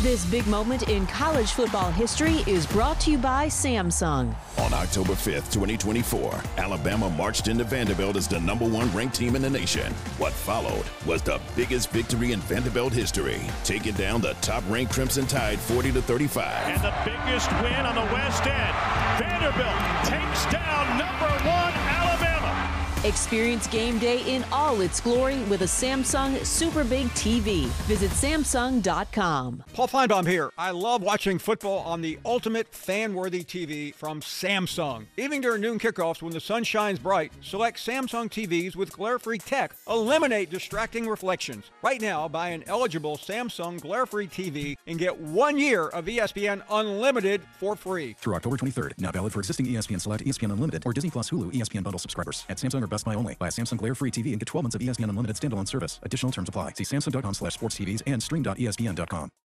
This big moment in college football history is brought to you by Samsung. On October 5th, 2024, Alabama marched into Vanderbilt as the #1 ranked team in the nation. What followed was the biggest victory in Vanderbilt history, taking down the top-ranked Crimson Tide 40-35. And the biggest win on the West End. Vanderbilt takes down #1 Alabama. Experience game day in all its glory with a Samsung Super Big TV. Visit Samsung.com. Paul Feinbaum here. I love watching football on the ultimate fan-worthy TV from Samsung. Even during noon kickoffs when the sun shines bright, select Samsung TVs with glare-free tech. Eliminate distracting reflections. Right now, buy an eligible Samsung glare-free TV and get 1 year of ESPN Unlimited for free. Through October 23rd. Now valid for existing ESPN Select, ESPN Unlimited, or Disney Plus Hulu ESPN Bundle subscribers. At Samsung or Best Buy only. Buy a Samsung glare-free TV and get 12 months of ESPN Unlimited standalone service. Additional terms apply. See Samsung.com/sports TVs and stream.espn.com.